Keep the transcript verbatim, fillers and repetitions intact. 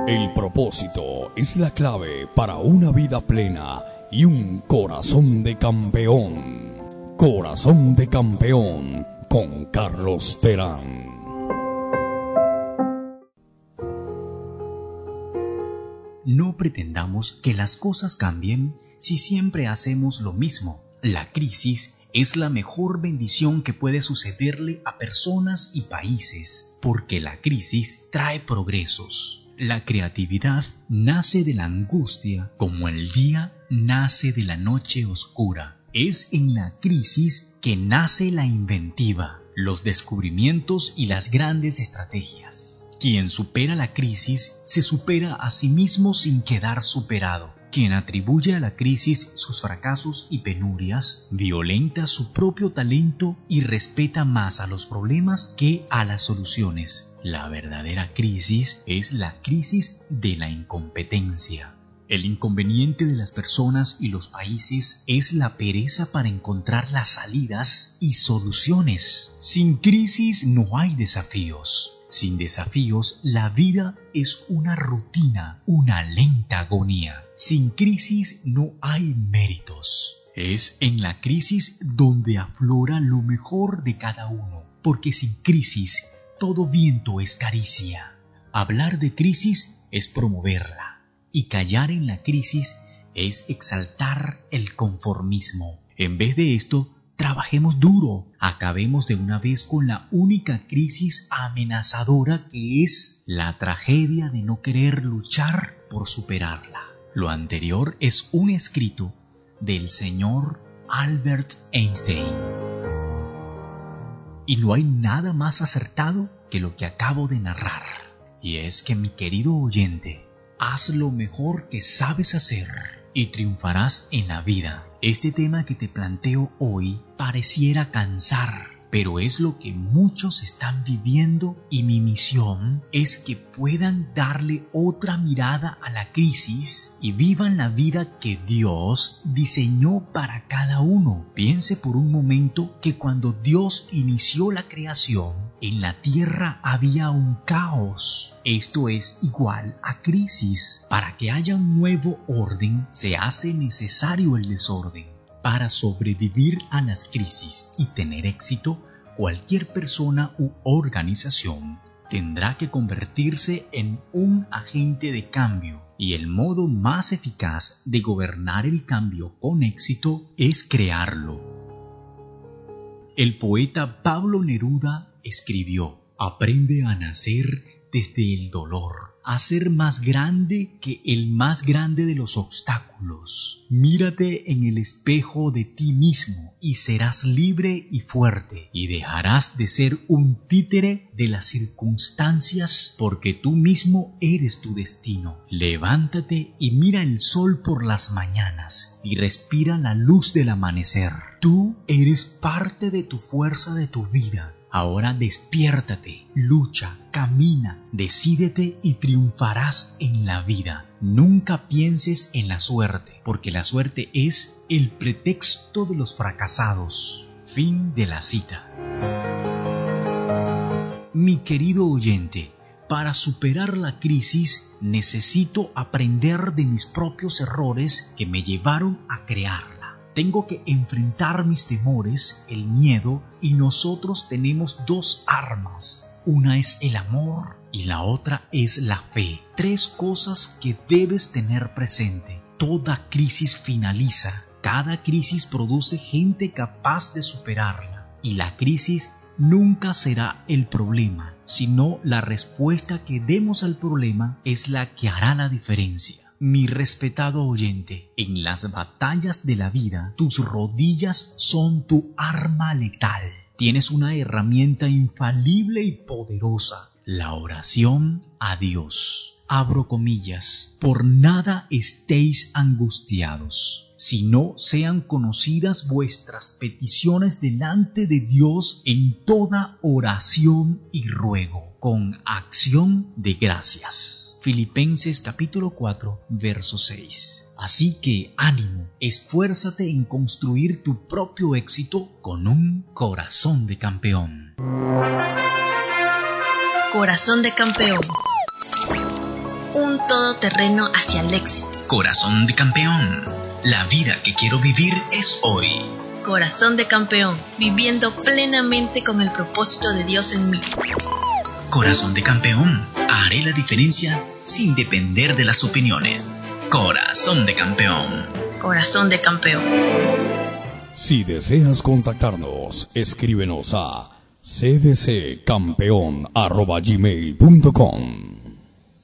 El propósito es la clave para una vida plena y un corazón de campeón. Corazón de campeón con Carlos Terán. No pretendamos que las cosas cambien si siempre hacemos lo mismo. La crisis es la mejor bendición que puede sucederle a personas y países, porque la crisis trae progresos. La creatividad nace de la angustia, como el día nace de la noche oscura. Es en la crisis que nace la inventiva, los descubrimientos y las grandes estrategias. Quien supera la crisis se supera a sí mismo sin quedar superado. Quien atribuye a la crisis sus fracasos y penurias, violenta su propio talento y respeta más a los problemas que a las soluciones. La verdadera crisis es la crisis de la incompetencia. El inconveniente de las personas y los países es la pereza para encontrar las salidas y soluciones. Sin crisis no hay desafíos. Sin desafíos, la vida es una rutina, una lenta agonía. Sin crisis no hay méritos. Es en la crisis donde aflora lo mejor de cada uno, porque sin crisis todo viento es caricia. Hablar de crisis es promoverla, y callar en la crisis es exaltar el conformismo. En vez de esto, trabajemos duro, acabemos de una vez con la única crisis amenazadora que es la tragedia de no querer luchar por superarla. Lo anterior es un escrito del señor Albert Einstein. Y no hay nada más acertado que lo que acabo de narrar. Y es que, mi querido oyente, haz lo mejor que sabes hacer y triunfarás en la vida. Este tema que te planteo hoy pareciera cansar, pero es lo que muchos están viviendo y mi misión es que puedan darle otra mirada a la crisis y vivan la vida que Dios diseñó para cada uno. Piense por un momento que cuando Dios inició la creación, en la tierra había un caos. Esto es igual a crisis. Para que haya un nuevo orden, se hace necesario el desorden. Para sobrevivir a las crisis y tener éxito, cualquier persona u organización tendrá que convertirse en un agente de cambio, y el modo más eficaz de gobernar el cambio con éxito es crearlo. El poeta Pablo Neruda escribió: aprende a nacer desde el dolor, a ser más grande que el más grande de los obstáculos. Mírate en el espejo de ti mismo y serás libre y fuerte, y dejarás de ser un títere de las circunstancias, porque tú mismo eres tu destino. Levántate y mira el sol por las mañanas y respira la luz del amanecer. Tú eres parte de tu fuerza de tu vida. Ahora despiértate, lucha, camina, decídete y triunfarás en la vida. Nunca pienses en la suerte, porque la suerte es el pretexto de los fracasados. Fin de la cita. Mi querido oyente, para superar la crisis necesito aprender de mis propios errores que me llevaron a crearla. Tengo que enfrentar mis temores, el miedo, y nosotros tenemos dos armas. Una es el amor y la otra es la fe. Tres cosas que debes tener presente. Toda crisis finaliza. Cada crisis produce gente capaz de superarla. Y la crisis nunca será el problema, sino la respuesta que demos al problema es la que hará la diferencia. Mi respetado oyente, en las batallas de la vida, tus rodillas son tu arma letal. Tienes una herramienta infalible y poderosa, la oración a Dios. Abro comillas, por nada estéis angustiados, sino sean conocidas vuestras peticiones delante de Dios en toda oración y ruego, con acción de gracias. Filipenses capítulo cuatro, verso seis. Así que ánimo, esfuérzate en construir tu propio éxito con un corazón de campeón. Corazón de campeón. un todoterreno hacia el éxito. Corazón de campeón. La vida que quiero vivir es hoy. Corazón de campeón, viviendo plenamente con el propósito de Dios en mí. Corazón de campeón. Haré la diferencia sin depender de las opiniones. Corazón de campeón. Corazón de campeón. Si deseas contactarnos, escríbenos a c d c campeón arroba gmail punto com.